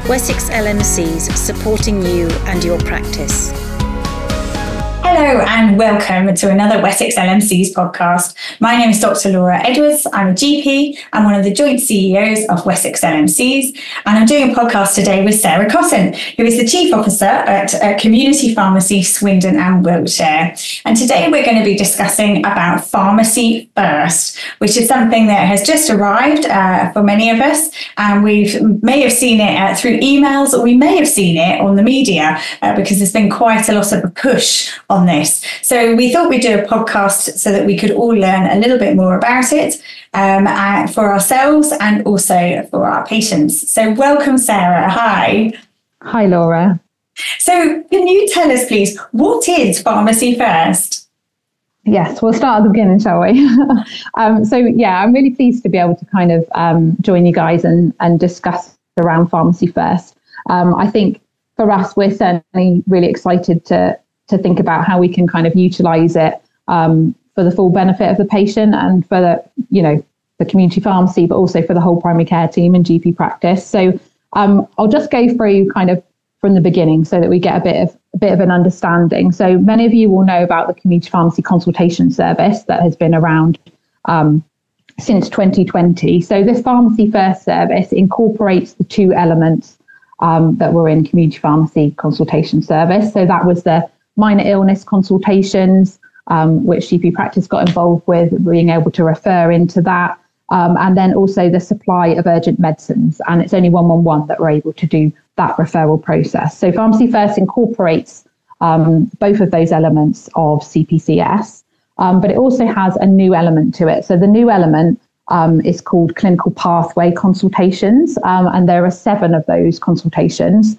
Wessex LMCs, supporting you and your practice. Hello and welcome to another Wessex LMCs podcast. My name is Dr. Laura Edwards. I'm a GP. I'm one of the joint CEOs of Wessex LMCs, and I'm doing a podcast today with Sarah Cotton, who is the Chief Officer at Community Pharmacy Swindon and Wiltshire. And today we're going to be discussing about Pharmacy First, which is something that has just arrived for many of us, and we may have seen it through emails, or we may have seen it on the media because there's been quite a lot of a push on this. So we thought we'd do a podcast so that we could all learn a little bit more about it for ourselves and also for our patients. So welcome, Sarah. Hi. Hi, Laura. So can you tell us, please, what is Pharmacy First? Yes, we'll start at the beginning, shall we? I'm really pleased to be able to kind of join you guys and discuss around Pharmacy First. I think for us, we're certainly really excited to think about how we can kind of utilize it for the full benefit of the patient and for the community pharmacy, but also for the whole primary care team and GP practice. So I'll just go through kind of from the beginning so that we get a bit of an understanding. So many of you will know about the community pharmacy consultation service that has been around since 2020. So this Pharmacy First service incorporates the two elements that were in community pharmacy consultation service. So that was the minor illness consultations, which GP practice got involved with, being able to refer into that, and then also the supply of urgent medicines. And it's only 111 that we're able to do that referral process. So Pharmacy First incorporates both of those elements of CPCS, but it also has a new element to it. So the new element is called clinical pathway consultations, and there are 7 of those consultations.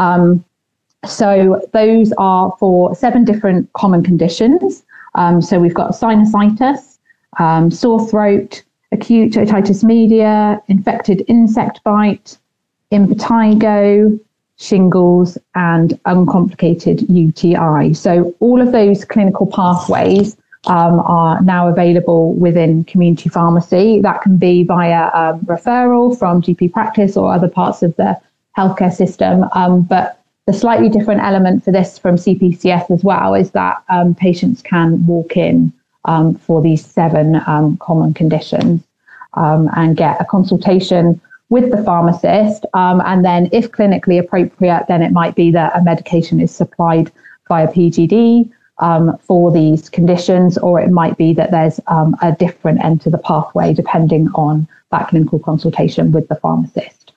So those are for 7 different common conditions. So we've got sinusitis, sore throat, acute otitis media, infected insect bite, impetigo, shingles, and uncomplicated UTI. So all of those clinical pathways are now available within community pharmacy. That can be via referral from GP practice or other parts of the healthcare system. But the slightly different element for this from CPCS as well is that patients can walk in for these 7 common conditions and get a consultation with the pharmacist. And then if clinically appropriate, then it might be that a medication is supplied via PGD for these conditions, or it might be that there's a different end to the pathway depending on that clinical consultation with the pharmacist.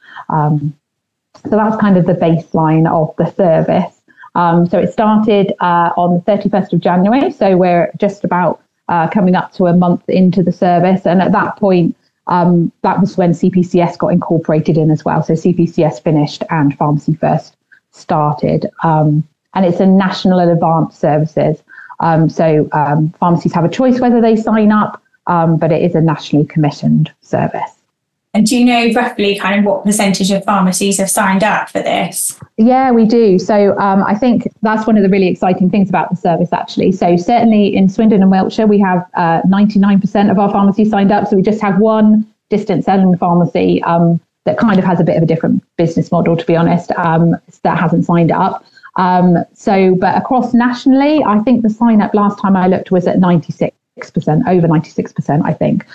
So that's kind of the baseline of the service. So it started on the 31st of January. So we're just about coming up to a month into the service. And at that point, that was when CPCS got incorporated in as well. So CPCS finished and Pharmacy First started. And it's a national and advanced services. So pharmacies have a choice whether they sign up, but it is a nationally commissioned service. And do you know roughly kind of what percentage of pharmacies have signed up for this? Yeah, we do. So I think that's one of the really exciting things about the service, actually. So certainly in Swindon and Wiltshire, we have 99% of our pharmacies signed up. So we just have one distance selling pharmacy that kind of has a bit of a different business model, to be honest, that hasn't signed up. But across nationally, I think the sign up last time I looked was at 96%, over 96%, I think.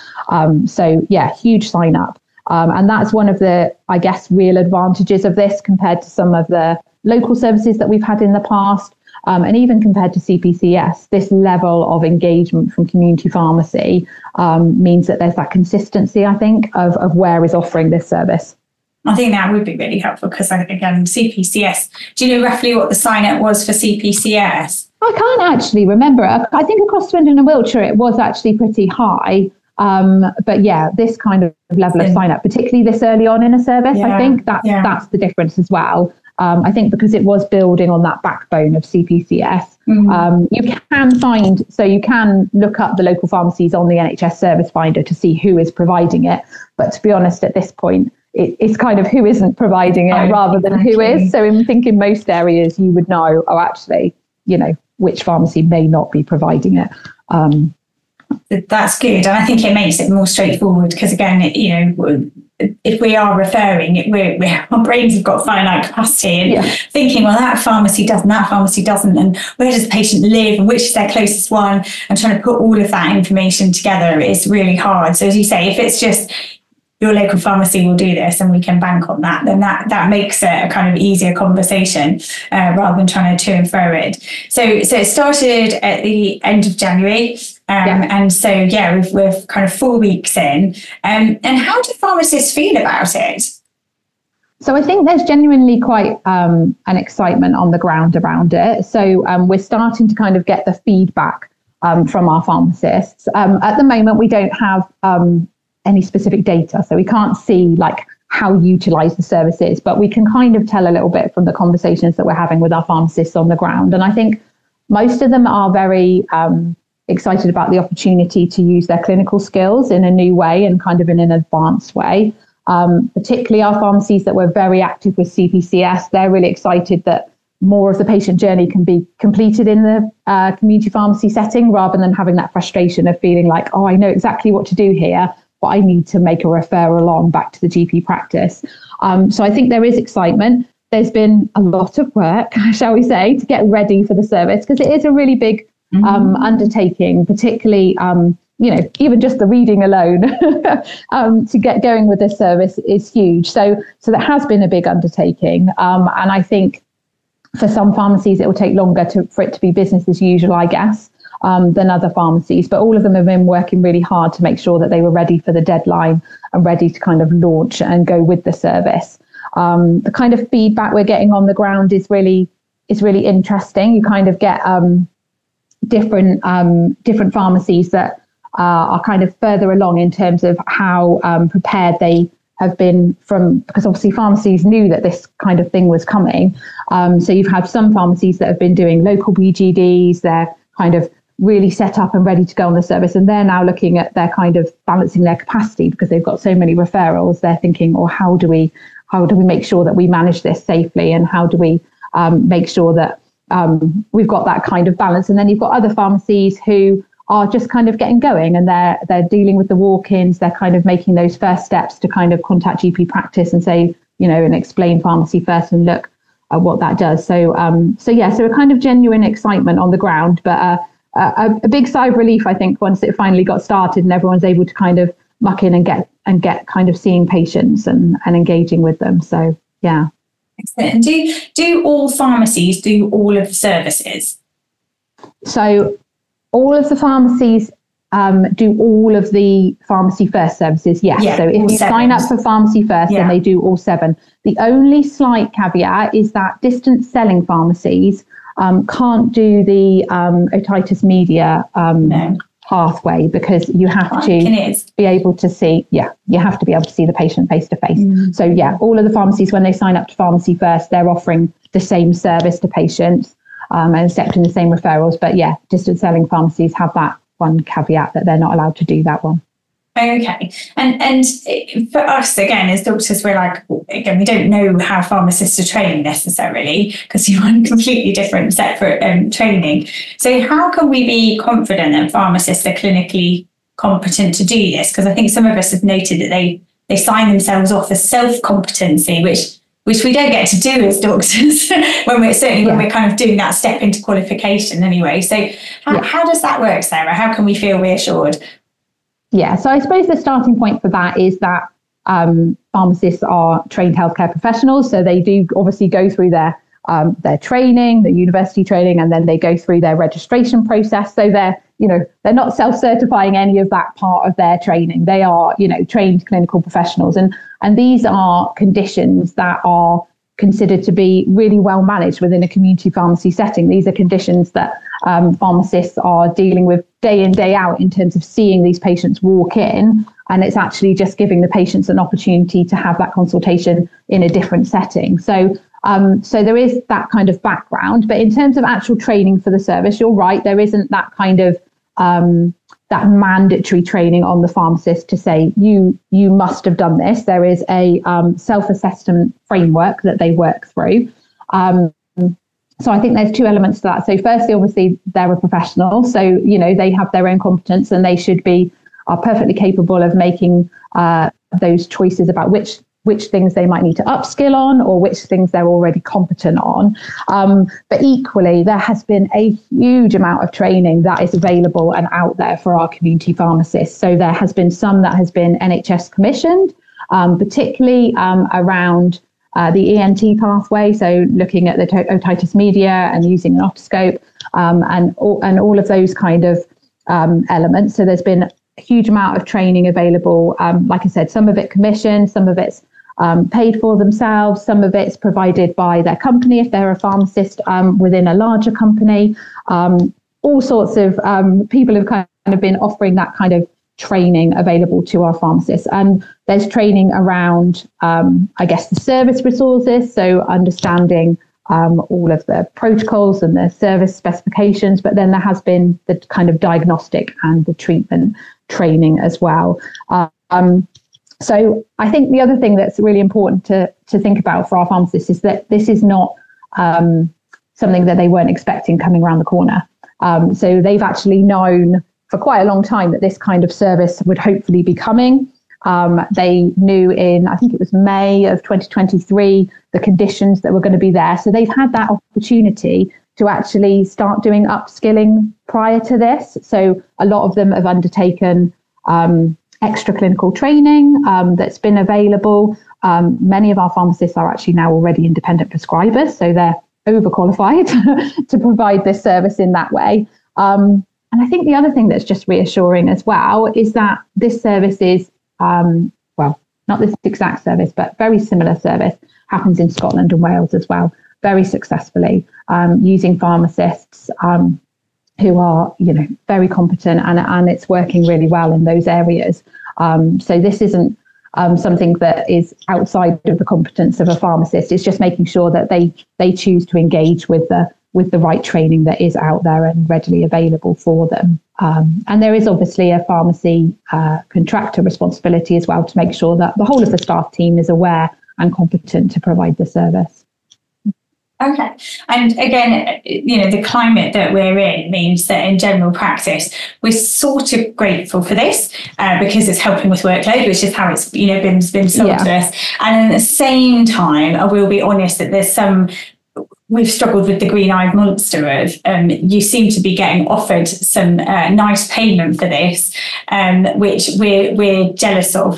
Huge sign up. And that's one of the, I guess, real advantages of this compared to some of the local services that we've had in the past. And even compared to CPCS, this level of engagement from community pharmacy means that there's that consistency, I think, of where is offering this service. I think that would be really helpful because, again, CPCS, do you know roughly what the sign-up was for CPCS? I can't actually remember. I think across Swindon and Wiltshire, it was actually pretty high. But yeah, this kind of level of sign-up, particularly this early on in a service, I think that's the difference as well. I think because it was building on that backbone of CPCS, you can look up the local pharmacies on the NHS Service Finder to see who is providing it. But to be honest, at this point, it's kind of who isn't providing it rather than who is. So I think in most areas you would know, which pharmacy may not be providing it. That's good. And I think it makes it more straightforward because, again, if we are referring, our brains have got finite capacity and thinking, well, that pharmacy doesn't, and where does the patient live and which is their closest one, and trying to put all of that information together is really hard. So as you say, if it's just your local pharmacy will do this and we can bank on that, then that makes it a kind of easier conversation rather than trying to and fro it. So it started at the end of January. And so, we're kind of 4 weeks in. And how do pharmacists feel about it? So I think there's genuinely quite an excitement on the ground around it. So we're starting to kind of get the feedback from our pharmacists. At the moment, we don't have any specific data, so we can't see like how utilised the service is, but we can kind of tell a little bit from the conversations that we're having with our pharmacists on the ground. And I think most of them are very excited about the opportunity to use their clinical skills in a new way and kind of in an advanced way. Particularly our pharmacies that were very active with CPCS, they're really excited that more of the patient journey can be completed in the community pharmacy setting rather than having that frustration of feeling like, oh, I know exactly what to do here, but I need to make a referral on back to the GP practice. So I think there is excitement. There's been a lot of work, shall we say, to get ready for the service because it is a really big undertaking, particularly, even just the reading alone to get going with this service is huge. So that has been a big undertaking. And I think for some pharmacies, it will take longer for it to be business as usual, I guess, than other pharmacies. But all of them have been working really hard to make sure that they were ready for the deadline and ready to kind of launch and go with the service. The kind of feedback we're getting on the ground is really interesting. You kind of get different pharmacies that are kind of further along in terms of how prepared they have been because obviously pharmacies knew that this kind of thing was coming. So you've had some pharmacies that have been doing local BGDs, they're kind of really set up and ready to go on the service. And they're now looking at their kind of balancing their capacity because they've got so many referrals. They're thinking, how do we make sure that we manage this safely? And how do we make sure that we've got that kind of balance? And then you've got other pharmacies who are just kind of getting going and they're dealing with the walk-ins. They're kind of making those first steps to kind of contact GP practice and say, and explain pharmacy first and look at what that does. So a kind of genuine excitement on the ground, but a big sigh of relief, I think, once it finally got started and everyone's able to kind of muck in and get kind of seeing patients and engaging with them. So, yeah. Excellent. And do all pharmacies do all of the services? So all of the pharmacies do all of the Pharmacy First services, yes. Yeah, so if you sign up for Pharmacy First, then they do all 7. The only slight caveat is that distance selling pharmacies can't do the otitis media pathway because you have to be able to see, you have to be able to see the patient face to face. So all of the pharmacies, when they sign up to Pharmacy First, they're offering the same service to patients and accepting the same referrals. But distance selling pharmacies have that one caveat that they're not allowed to do that one. Okay. And for us, again, as doctors, we're like, again, we don't know how pharmacists are trained necessarily because you want completely different, separate training. So how can we be confident that pharmacists are clinically competent to do this? Because I think some of us have noted that they sign themselves off as self-competency, which we don't get to do as doctors when we're kind of doing that step into qualification anyway. So how does that work, Sarah? How can we feel reassured? Yeah, so I suppose the starting point for that is that pharmacists are trained healthcare professionals. So they do obviously go through their training, the university training, and then they go through their registration process. So they're not self-certifying any of that part of their training. They are, trained clinical professionals. And these are conditions that are considered to be really well managed within a community pharmacy setting. These are conditions that pharmacists are dealing with day in, day out in terms of seeing these patients walk in. And it's actually just giving the patients an opportunity to have that consultation in a different setting. So there is that kind of background. But in terms of actual training for the service, you're right, there isn't that kind of that mandatory training on the pharmacist to say, you must have done this. There is a self-assessment framework that they work through. So I think there's two elements to that. So firstly, obviously, they're a professional. So, you know, they have their own competence and they should are perfectly capable of making those choices about which things they might need to upskill on or which things they're already competent on. But equally, there has been a huge amount of training that is available and out there for our community pharmacists. So there has been some that has been NHS commissioned, particularly around the ENT pathway, so looking at the otitis media and using an otoscope, and all of those kind of elements. So there's been a huge amount of training available. Like I said, some of it commissioned, some of it's paid for themselves, some of it's provided by their company if they're a pharmacist within a larger company. All sorts of people have kind of been offering that kind of training available to our pharmacists. And there's training around, I guess, the service resources, so understanding all of the protocols and the service specifications, but then there has been the kind of diagnostic and the treatment training as well. So I think the other thing that's really important to think about for our pharmacists is that this is not something that they weren't expecting coming around the corner. So they've actually known for quite a long time that this kind of service would hopefully be coming. They knew in, I think it was May of 2023, the conditions that were going to be there. So they've had that opportunity to actually start doing upskilling prior to this. So a lot of them have undertaken extra clinical training that's been available. Many of our pharmacists are actually now already independent prescribers, so they're overqualified to provide this service in that way. And I think the other thing that's just reassuring as well is that this service is, well, not this exact service, but very similar service happens in Scotland and Wales as well, very successfully, using pharmacists who are, you know, very competent, and it's working really well in those areas. So this isn't something that is outside of the competence of a pharmacist. It's just making sure that they choose to engage with the right training that is out there and readily available for them. And there is obviously a pharmacy contractor responsibility as well to make sure that the whole of the staff team is aware and competent to provide the service. Okay. And again, you know, the climate that we're in means that in general practice, we're sort of grateful for this because it's helping with workload, which is how it's, you know, been sold to us. And at the same time, I will be honest that we've struggled with the green-eyed monster of you seem to be getting offered some nice payment for this, which we're jealous of.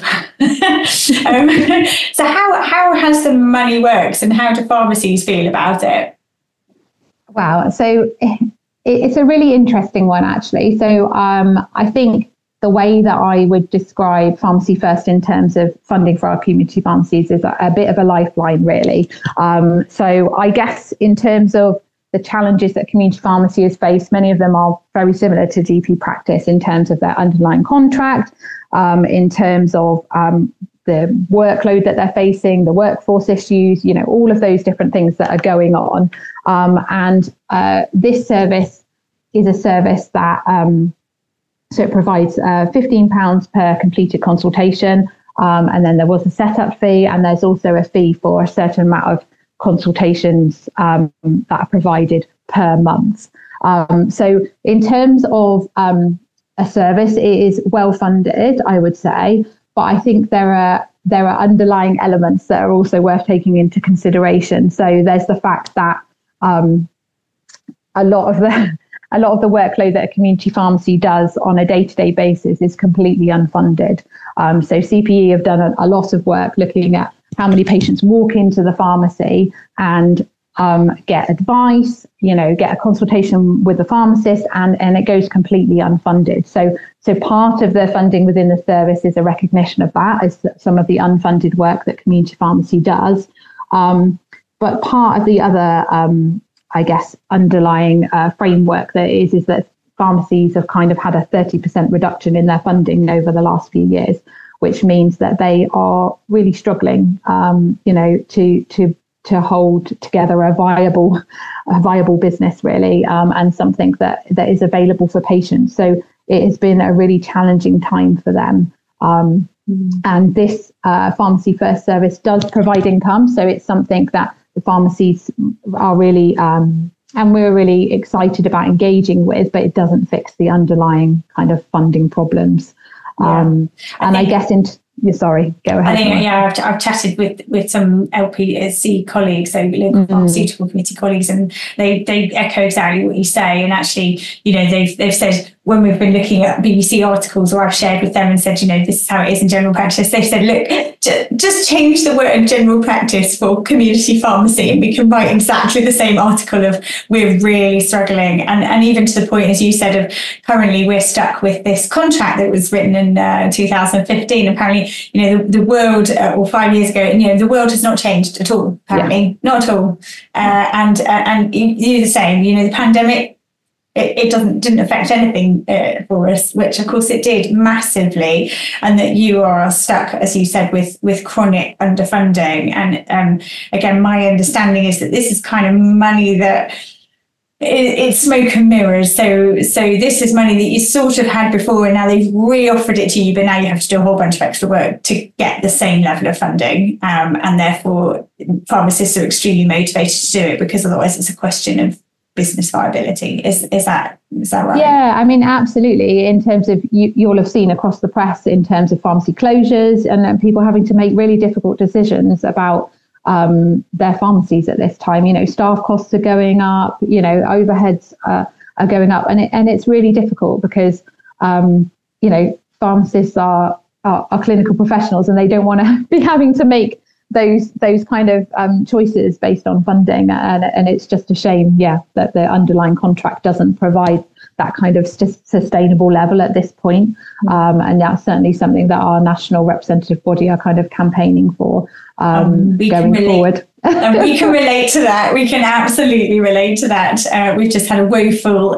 So how has the money works and how do pharmacies feel about it? Wow, so it's a really interesting one actually. So I think the way that I would describe Pharmacy First in terms of funding for our community pharmacies is a bit of a lifeline, really. So I guess in terms of the challenges that community pharmacies face, many of them are very similar to GP practice in terms of their underlying contract, in terms of the workload that they're facing, the workforce issues, you know, all of those different things that are going on. And this service is a service that so it provides £15 per completed consultation, and then there was a setup fee, and there's also a fee for a certain amount of consultations that are provided per month. So in terms of a service, it is well funded, I would say, but I think there are underlying elements that are also worth taking into consideration. So there's the fact that a lot of the workload that a community pharmacy does on a day-to-day basis is completely unfunded. So CPE have done a lot of work looking at how many patients walk into the pharmacy and get advice, you know, get a consultation with the pharmacist, and it goes completely unfunded. So part of the funding within the service is a recognition of that, as some of the unfunded work that community pharmacy does. But part of the other I guess, underlying framework there is that pharmacies have kind of had a 30% reduction in their funding over the last few years, which means that they are really struggling, you know, to hold together a viable business, really, and something that is available for patients. So it has been a really challenging time for them. And this Pharmacy First service does provide income. So it's something that the pharmacies are really, and we're really excited about engaging with, but it doesn't fix the underlying kind of funding problems. I guess sorry, go ahead. I think, I've chatted with some LPC colleagues, so local pharmaceutical committee colleagues, and they echo exactly what you say. And actually, they've said, when we've been looking at BBC articles, or I've shared with them and said, this is how it is in general practice, they've said, look, just change the word general practice for community pharmacy, and we can write exactly the same article of we're really struggling. And even to the point, as you said, of currently we're stuck with this contract that was written in 2015. Apparently, the world, or 5 years ago, the world has not changed at all, apparently, not at all. And you're the same, the pandemic, it didn't affect anything for us, which of course it did massively, and that you are stuck, as you said, with chronic underfunding. And again, my understanding is that this is kind of money that it's smoke and mirrors. So this is money that you sort of had before, and now they've re-offered it to you, but now you have to do a whole bunch of extra work to get the same level of funding, and therefore pharmacists are extremely motivated to do it, because otherwise it's a question of business viability. Is that right? Yeah, I mean, absolutely. In terms of, you'll have seen across the press in terms of pharmacy closures and people having to make really difficult decisions about their pharmacies at this time. Staff costs are going up, overheads are going up, and it's really difficult because pharmacists are clinical professionals, and they don't want to be having to make those kind of choices based on funding, and it's just a shame, that the underlying contract doesn't provide that kind of sustainable level at this point. And that's certainly something that our national representative body are kind of campaigning for going forward. And we can relate to that. We can absolutely relate to that. We've just had a woeful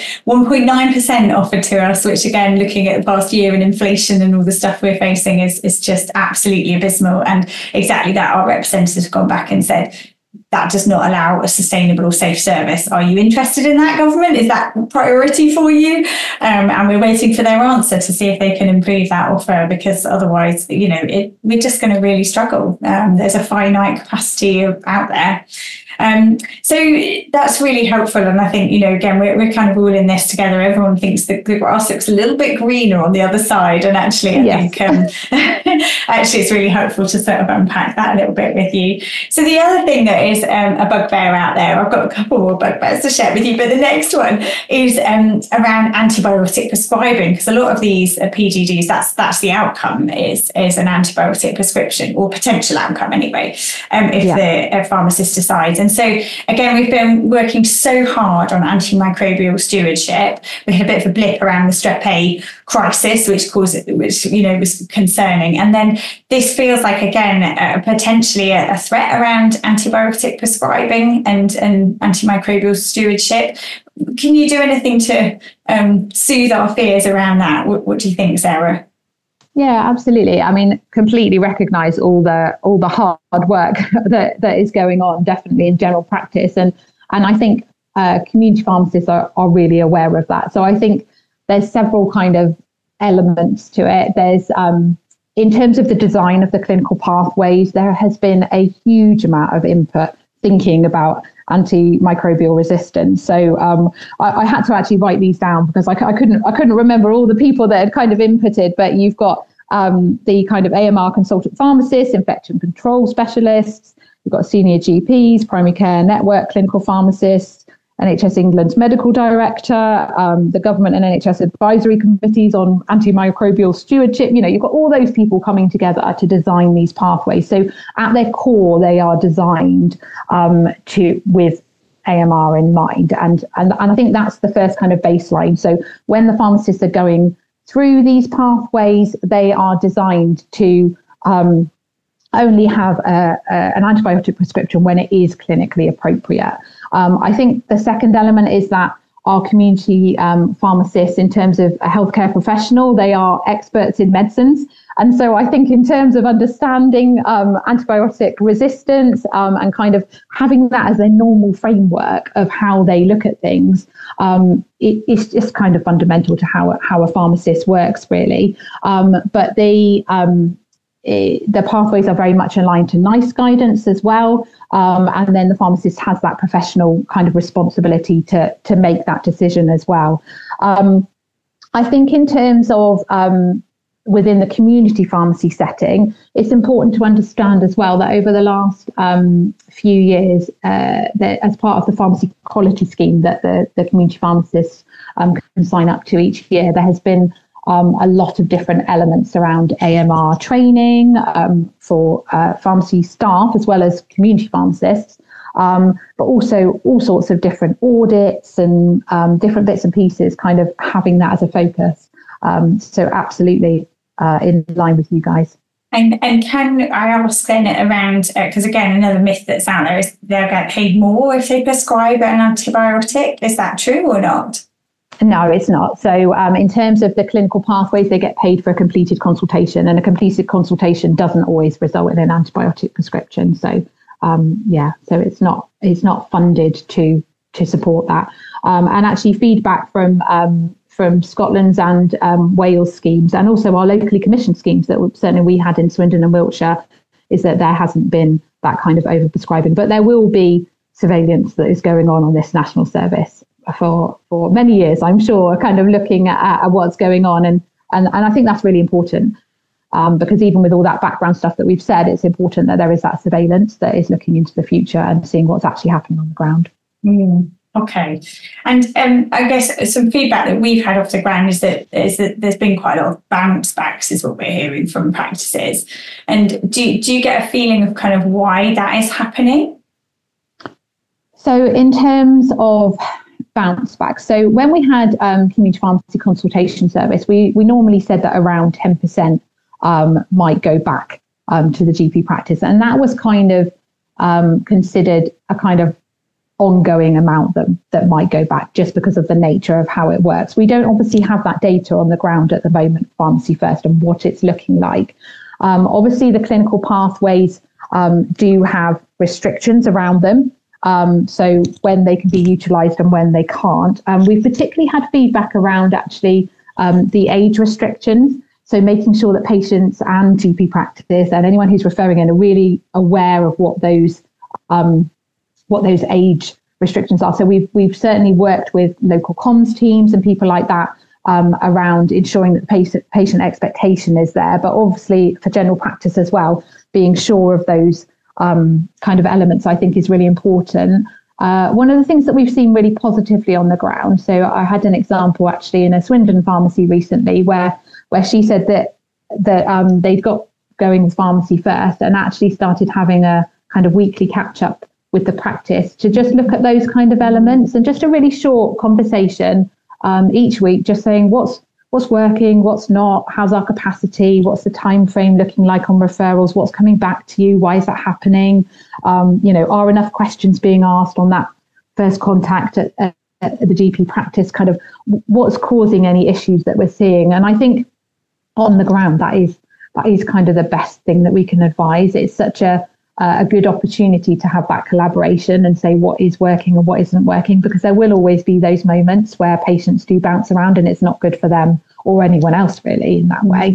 1.9% offered to us, which again, looking at the past year and inflation and all the stuff we're facing is just absolutely abysmal. And exactly that, our representatives have gone back and said, that does not allow a sustainable or safe service. Are you interested in that, government? Is that a priority for you? And we're waiting for their answer to see if they can improve that offer, because otherwise, we're just going to really struggle. There's a finite capacity out there. So that's really helpful. And I think, again, we're kind of all in this together. Everyone thinks that the grass looks a little bit greener on the other side. And actually, I think actually it's really helpful to sort of unpack that a little bit with you. So the other thing that is a bugbear out there, I've got a couple more bugbears to share with you, but the next one is around antibiotic prescribing, because a lot of these PGDs, that's the outcome is an antibiotic prescription, or potential outcome anyway, if the pharmacist decides. And so, again, we've been working so hard on antimicrobial stewardship. We had a bit of a blip around the Strep A crisis, which was concerning. And then this feels like, again, potentially a threat around antibiotic prescribing and antimicrobial stewardship. Can you do anything to soothe our fears around that? What do you think, Sarah? Yeah, absolutely. I mean, completely recognise all the hard work that is going on, definitely in general practice, and I think community pharmacists are really aware of that. So I think there's several kind of elements to it. There's in terms of the design of the clinical pathways, there has been a huge amount of input thinking about antimicrobial resistance. So I had to actually write these down because I couldn't remember all the people that had kind of inputted, but you've got the kind of AMR consultant pharmacists, infection control specialists, you've got senior GPs, primary care network clinical pharmacists, NHS England's medical director, the government and NHS advisory committees on antimicrobial stewardship. You've got all those people coming together to design these pathways. So at their core, they are designed with AMR in mind. And I think that's the first kind of baseline. So when the pharmacists are going through these pathways, they are designed to only have an antibiotic prescription when it is clinically appropriate. I think the second element is that our community pharmacists, in terms of a healthcare professional, they are experts in medicines. And so I think in terms of understanding antibiotic resistance and kind of having that as a normal framework of how they look at things, it's just kind of fundamental to how a pharmacist works, really. But the pathways are very much aligned to NICE guidance as well. And then the pharmacist has that professional kind of responsibility to make that decision as well. I think in terms of within the community pharmacy setting, it's important to understand as well that over the last few years, that as part of the pharmacy quality scheme that the community pharmacists can sign up to each year, there has been a lot of different elements around AMR training for pharmacy staff as well as community pharmacists, but also all sorts of different audits and different bits and pieces, kind of having that as a focus. So absolutely in line with you guys. And can I ask then around, because again, another myth that's out there is they'll get paid more if they prescribe an antibiotic. Is that true or not? No, it's not. So in terms of the clinical pathways, they get paid for a completed consultation, and a completed consultation doesn't always result in an antibiotic prescription. So so it's not funded to support that. And actually feedback from Scotland's and Wales schemes, and also our locally commissioned schemes that certainly we had in Swindon and Wiltshire, is that there hasn't been that kind of overprescribing. But there will be surveillance that is going on this national service for many years, I'm sure, kind of looking at what's going on. And I think that's really important, because even with all that background stuff that we've said, it's important that there is that surveillance that is looking into the future and seeing what's actually happening on the ground. Okay. And I guess some feedback that we've had off the ground is that there's been quite a lot of bounce backs is what we're hearing from practices. And do you get a feeling of kind of why that is happening? So in terms of bounce back, so when we had community pharmacy consultation service, we normally said that around 10% might go back to the GP practice. And that was kind of considered a kind of ongoing amount that might go back, just because of the nature of how it works. We don't obviously have that data on the ground at the moment, Pharmacy First, and what it's looking like. Obviously, the clinical pathways do have restrictions around them. So when they can be utilised and when they can't. We've particularly had feedback around actually the age restrictions. So making sure that patients and GP practice and anyone who's referring in are really aware of what those age restrictions are. So we've certainly worked with local comms teams and people like that around ensuring that the patient expectation is there, but obviously for general practice as well, being sure of those kind of elements, I think, is really important. One of the things that we've seen really positively on the ground, so I had an example actually in a Swindon pharmacy recently where she said that they'd got going with Pharmacy First and actually started having a kind of weekly catch up with the practice to just look at those kind of elements, and just a really short conversation each week, just saying what's working, what's not, how's our capacity, what's the time frame looking like on referrals, what's coming back to you, why is that happening, are enough questions being asked on that first contact at the GP practice, kind of what's causing any issues that we're seeing. And I think on the ground that is kind of the best thing that we can advise. It's such a good opportunity to have that collaboration and say what is working and what isn't working, because there will always be those moments where patients do bounce around and it's not good for them or anyone else really in that way.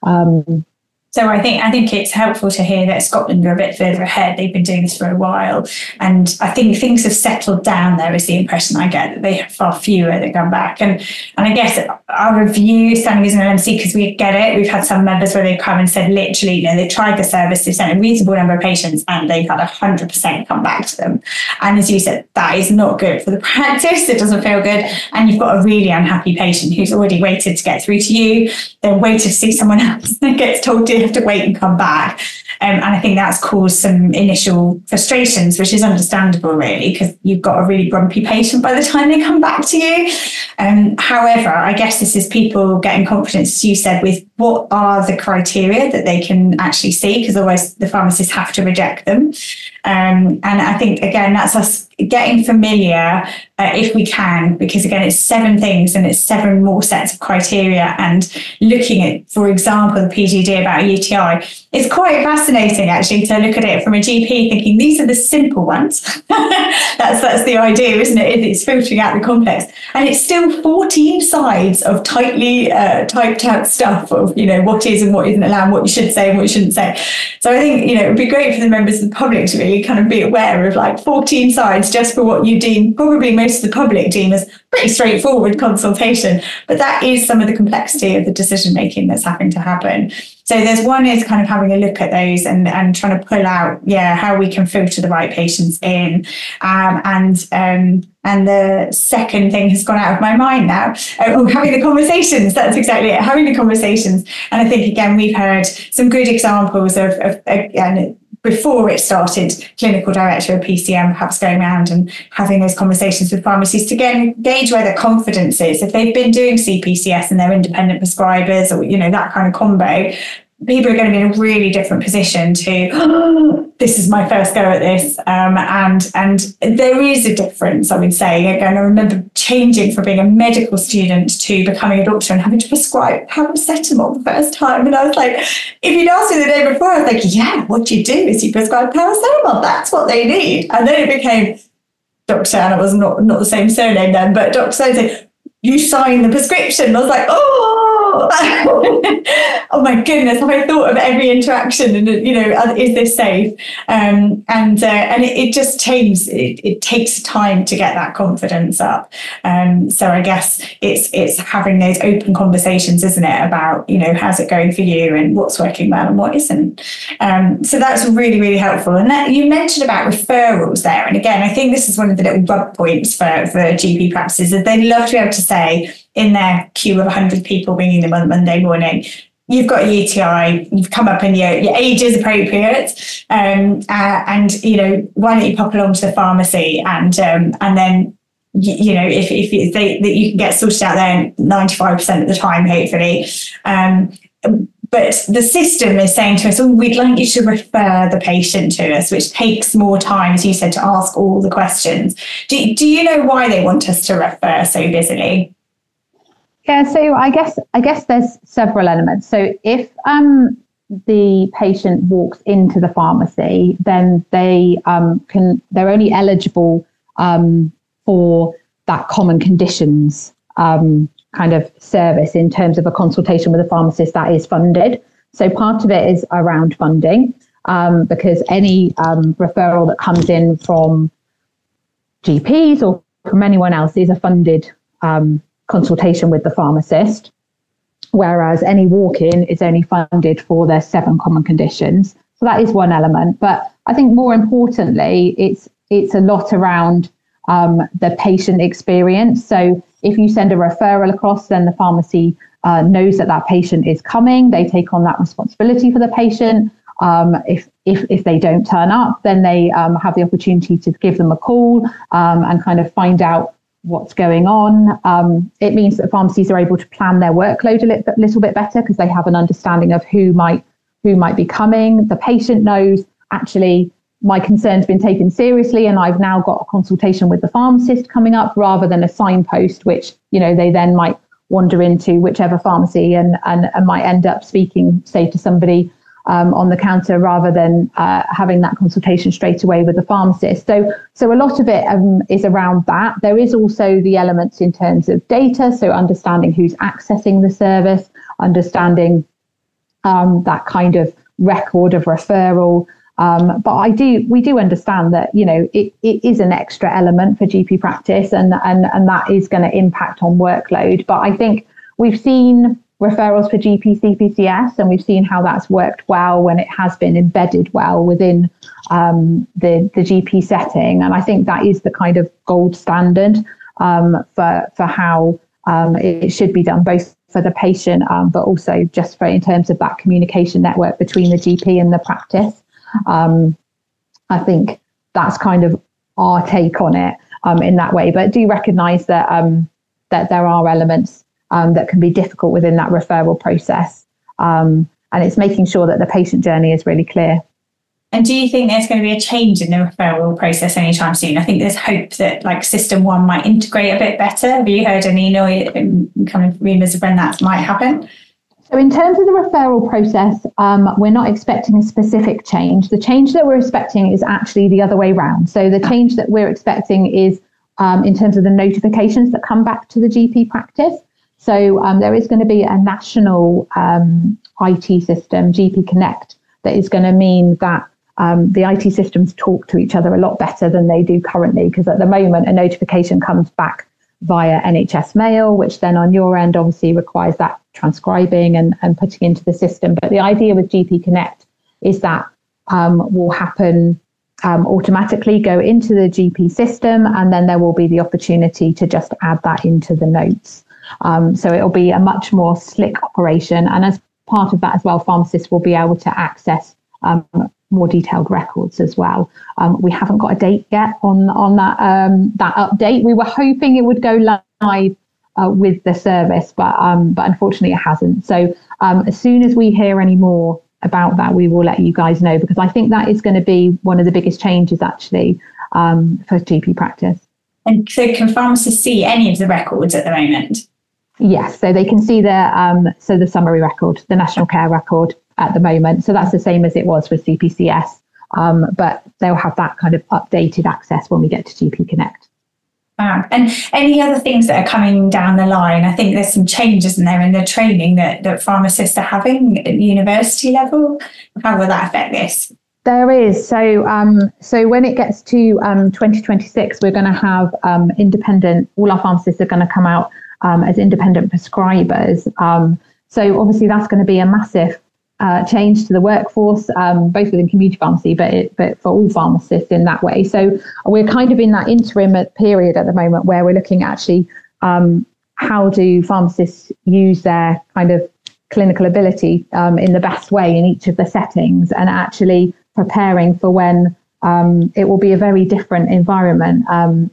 So I think it's helpful to hear that Scotland are a bit further ahead. They've been doing this for a while. And I think things have settled down there is the impression I get, that they have far fewer that come back. And I guess our review standing as an LMC, because we get it, we've had some members where they've come and said literally, they tried the service, they've sent a reasonable number of patients and they've had 100% come back to them. And as you said, that is not good for the practice. It doesn't feel good. And you've got a really unhappy patient who's already waited to get through to you, then waited to see someone else and gets told to have to wait and come back. And I think that's caused some initial frustrations, which is understandable really, because you've got a really grumpy patient by the time they come back to you. However, I guess this is people getting confidence, as you said, with what are the criteria that they can actually see, because otherwise the pharmacists have to reject them. And I think, again, that's us getting familiar if we can, because again, it's 7 things and it's 7 more sets of criteria. And looking at, for example, the PGD about a UTI, it's quite fascinating fascinating actually to look at it from a GP thinking these are the simple ones. that's the idea, isn't it? It's filtering out the complex, and it's still 14 sides of tightly typed out stuff of, you know, what is and what isn't allowed, what you should say and what you shouldn't say. So I think, you know, it would be great for the members of the public to really kind of be aware of like 14 sides just for what you deem, probably most of the public deem as pretty straightforward consultation, but that is some of the complexity of the decision making that's having to happen. So there's one is kind of having a look at those and trying to pull out, how we can filter the right patients in. And the second thing has gone out of my mind now. Having the conversations. That's exactly it. Having the conversations. And I think, again, we've heard some good examples of before it started, clinical director of PCM perhaps going around and having those conversations with pharmacies to gauge where their confidence is. If they've been doing CPCS and they're independent prescribers, or, you know, that kind of combo, people are going to be in a really different position to, this is my first go at this. And there is a difference, I would say. Again, I remember changing from being a medical student to becoming a doctor and having to prescribe paracetamol the first time. And I was like, if you'd asked me the day before, I was like, yeah, what you do is you prescribe paracetamol. That's what they need. And then it became Dr. Anna, was not the same surname then, but Dr. Said, you sign the prescription. I was like, oh my goodness, have I thought of every interaction and, you know, is this safe? And it just changes. It takes time to get that confidence up. So I guess it's having those open conversations, isn't it, about, you know, how's it going for you and what's working well and what isn't. So that's really, really helpful. And that, you mentioned about referrals there. And again, I think this is one of the little rub points for GP practices, that they love to be able to say in their queue of 100 people ringing them on Monday morning, you've got a UTI, you've come up and your age is appropriate, and you know, why don't you pop along to the pharmacy and then you know, if that you can get sorted out there 95% of the time, hopefully. But the system is saying to us, we'd like you to refer the patient to us, which takes more time, as you said, to ask all the questions. Do you know why they want us to refer so busily? Yeah, so I guess there's several elements. So if the patient walks into the pharmacy, then they're only eligible for that common conditions kind of service in terms of a consultation with a pharmacist that is funded. So part of it is around funding, because any referral that comes in from GPs or from anyone else is a funded consultation with the pharmacist, whereas any walk-in is only funded for their 7 common conditions. So that is one element. But I think more importantly, it's a lot around the patient experience. So if you send a referral across, then the pharmacy knows that patient is coming. They take on that responsibility for the patient. If they don't turn up, then they have the opportunity to give them a call and kind of find out what's going on. It means that pharmacies are able to plan their workload a little bit better because they have an understanding of who might be coming. The patient knows, actually, my concern's been taken seriously and I've now got a consultation with the pharmacist coming up, rather than a signpost, which, you know, they then might wander into whichever pharmacy and might end up speaking, say, to somebody on the counter, rather than having that consultation straight away with the pharmacist. So a lot of it is around that. There is also the elements in terms of data, so understanding who's accessing the service, understanding that kind of record of referral. But we do understand that, you know, it is an extra element for GP practice, and that is going to impact on workload. But I think we've seen referrals for GP CPCS, and we've seen how that's worked well when it has been embedded well within the GP setting. And I think that is the kind of gold standard for how it should be done, both for the patient, but also just for in terms of that communication network between the GP and the practice. I think that's kind of our take on it in that way, but do recognise that that there are elements that can be difficult within that referral process, and it's making sure that the patient journey is really clear. And do you think there's going to be a change in the referral process anytime soon? I think there's hope that like System 1 might integrate a bit better. Have you heard any kind of rumours of when that might happen? So in terms of the referral process, we're not expecting a specific change. The change that we're expecting is actually the other way round. So the change that we're expecting is in terms of the notifications that come back to the GP practice. So there is going to be a national IT system, GP Connect, that is going to mean that the IT systems talk to each other a lot better than they do currently, because at the moment a notification comes back via NHS Mail, which then on your end obviously requires that transcribing and putting into the system. But the idea with GP Connect is that will happen automatically, go into the GP system, and then there will be the opportunity to just add that into the notes. So it'll be a much more slick operation. And as part of that as well, pharmacists will be able to access more detailed records as well. We haven't got a date yet on that update. We were hoping it would go live with the service, but unfortunately it hasn't. So as soon as we hear any more about that, we will let you guys know, because I think that is going to be one of the biggest changes actually for GP practice. And so can pharmacists see any of the records at the moment? Yes, so they can see the summary record, the national care record at the moment. So that's the same as it was with CPCS, but they'll have that kind of updated access when we get to GP Connect. And any other things that are coming down the line? I think there's some changes in there in the training that pharmacists are having at the university level. How will that affect this? There is. So when it gets to 2026, we're going to have all our pharmacists are going to come out as independent prescribers. So obviously that's going to be a massive change to the workforce, both within community pharmacy, but for all pharmacists in that way. So we're kind of in that interim period at the moment where we're looking at actually how do pharmacists use their kind of clinical ability in the best way in each of the settings, and actually preparing for when it will be a very different environment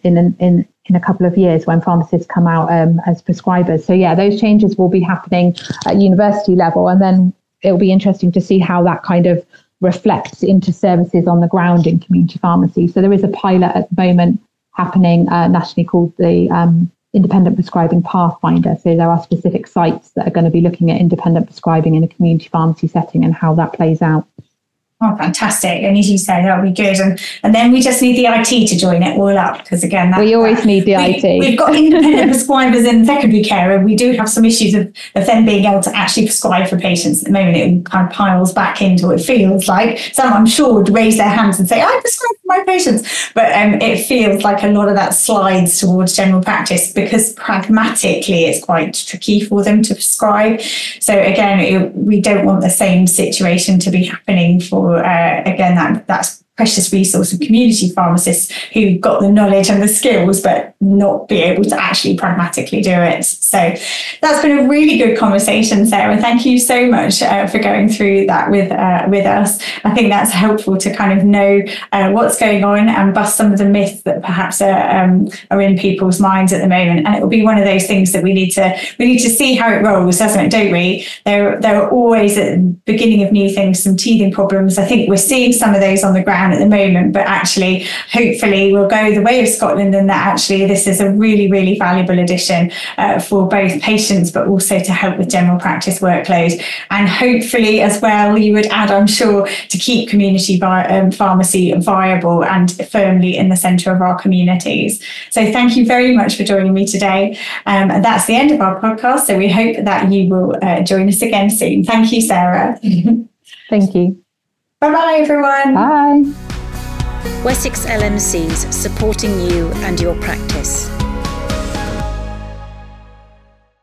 in a couple of years when pharmacists come out as prescribers. So yeah, those changes will be happening at university level, and then it'll be interesting to see how that kind of reflects into services on the ground in community pharmacy. So there is a pilot at the moment happening nationally called the Independent Prescribing Pathfinder. So there are specific sites that are going to be looking at independent prescribing in a community pharmacy setting and how that plays out. Oh, fantastic. And as you say, that'll be good. And then we just need the IT to join it all up, because again, we always need the IT. We've got independent prescribers in secondary care, and we do have some issues of them being able to actually prescribe for patients. At the moment, it kind of piles back into what it feels like. Some, I'm sure, would raise their hands and say, I prescribe for my patients. But it feels like a lot of that slides towards general practice, because pragmatically it's quite tricky for them to prescribe. So again, we don't want the same situation to be happening for again, that's precious resource of community pharmacists who got the knowledge and the skills, but not be able to actually pragmatically do it. So that's been a really good conversation, Sarah. Thank you so much for going through that with us. I think that's helpful to kind of know what's going on and bust some of the myths that perhaps are in people's minds at the moment. And it will be one of those things that we need to see how it rolls, doesn't it? Don't we? There are always at the beginning of new things some teething problems. I think we're seeing some of those on the ground at the moment, but actually hopefully we'll go the way of Scotland, and that actually this is a really, really valuable addition for both patients, but also to help with general practice workload. And hopefully as well, you would add, I'm sure, to keep community pharmacy viable and firmly in the centre of our communities. So thank you very much for joining me today. And that's the end of our podcast. So we hope that you will join us again soon. Thank you, Sarah. Thank you. Bye-bye, everyone. Bye. Wessex LMCs, supporting you and your practice.